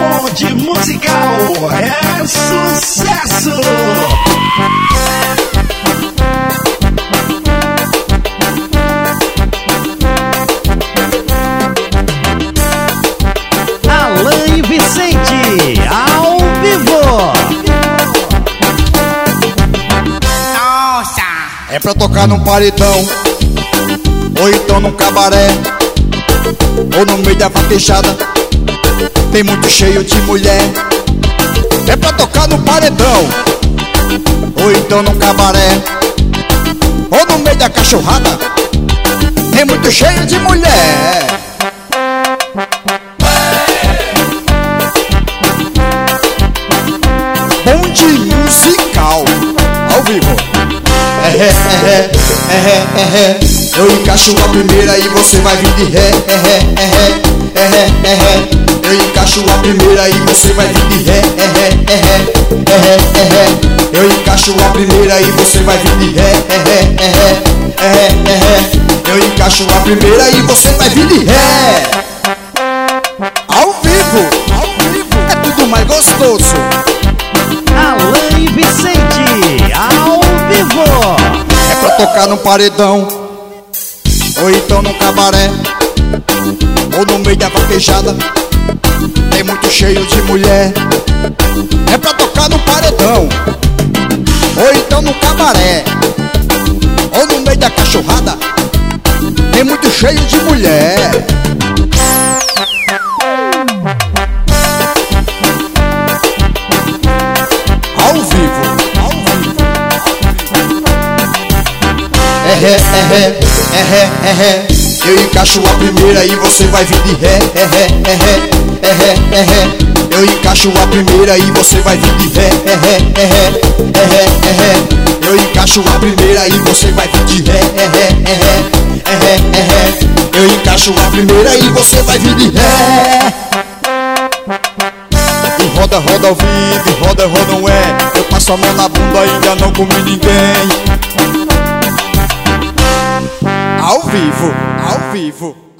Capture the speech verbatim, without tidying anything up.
Bonde Musical é sucesso! Alan e Vicente, ao vivo! Nossa! É pra tocar num paredão, ou então num cabaré, ou no meio da vaquejada, tem muito cheio de mulher. É pra tocar no paredão, ou então num cabaré, ou no meio da cachorrada, tem muito cheio de mulher. Bonde Musical, ao vivo. É ré, é ré, é ré, é ré. Eu encaixo a primeira e você vai vir de ré. É ré, é ré, é ré, é ré. Eu encaixo a primeira e você vai vir de ré. É ré, é ré, é ré, é ré. Eu encaixo a primeira e você vai vir de ré. É ré, é ré, é ré, é ré. Eu encaixo a primeira e você vai vir de ré. Ao vivo, ao vivo, é tudo mais gostoso. Alan e Vicente, ao vivo! É pra tocar num paredão, ou então num cabaré, ou no meio da vaquejada, tem muito cheio de mulher. É pra tocar no paredão, ou então no cabaré, ou no meio da cachorrada, tem muito cheio de mulher. Ao vivo, ao vivo. É ré, é ré, é ré, é ré. Eu encaixo a primeira e você vai vir de ré. É ré, é ré, é ré, é ré. Eu encaixo a primeira e você vai vir de ré. É ré, é ré, é ré, é ré. Eu encaixo a primeira e você vai vir de ré. É ré, é ré, é ré, é ré. Eu encaixo a primeira e você vai vir de ré. E roda, roda ao vivo, e roda, roda não é. Eu passo a mão na bunda, ainda não comi ninguém. Ao vivo, ao vivo.